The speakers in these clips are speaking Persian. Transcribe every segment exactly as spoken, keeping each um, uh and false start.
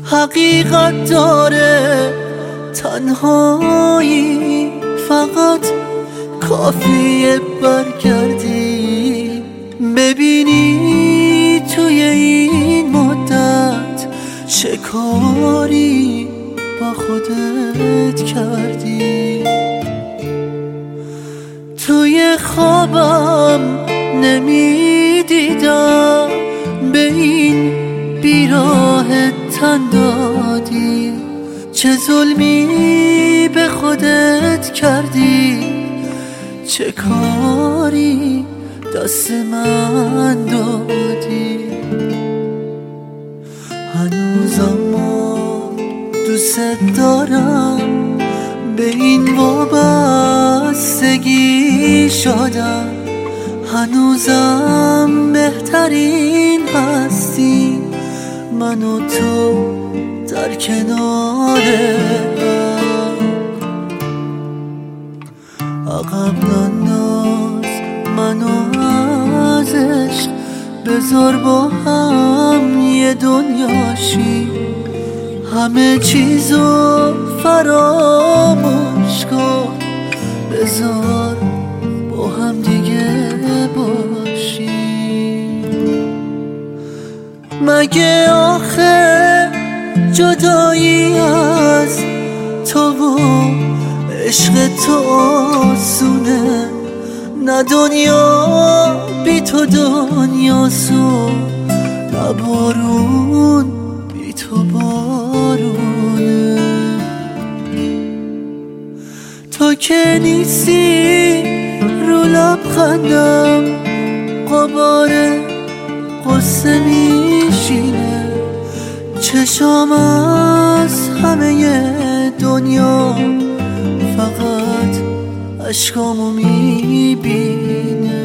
حقیقت داره تنهایی، فقط کافیه برگردی ببینی توی این مدت چه کاری با خودت کردی. توی خوابم نمیدیدم به این بیراه تن دادی، چه ظلمی به خودت کردی، چه کاری دست من دادی. هنوزم دوست دارم، به این وابستگی شدم، هنوزم بهترین هستی من و تو در کنار هم. عقب ننداز منو از عشق، بذار با هم یه دنیاشی، همه چیزو فراموش کن، بذار با هم دیگه باشی. مگه آخه جدایی از تو و عشق تو آسونه؟ نه دنیا بی تو دنیاسو، نه بارون بی تو بارونه. تو که نیستی رو لبخندم غبار قصه میشینه، چشام از همه دنیا فقط اشکامو میبینه.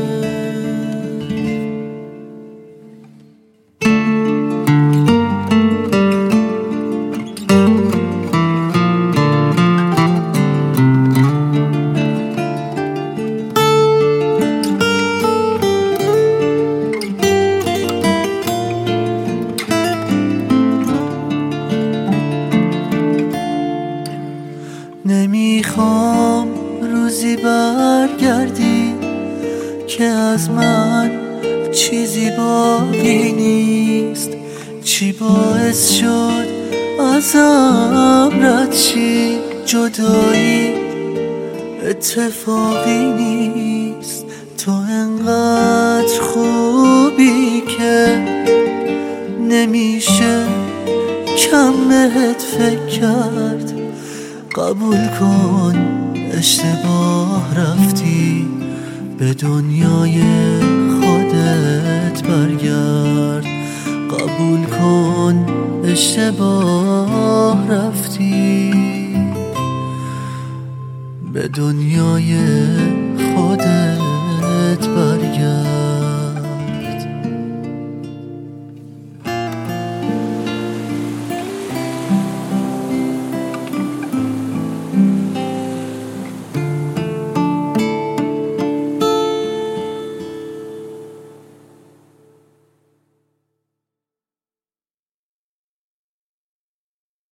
نمیخوام روزی برگردی که از من چیزی باقی نیست، چی باعث شد ازم رد شی؟ جدایی اتفاقی نیست، تو انقدر خوبی که نمیشه کم بهت فکر کرد. قبول کن اشتباه رفتی، به دنیای خودت برگرد. قبول کن اشتباه رفتی، به دنیای خودت برگرد.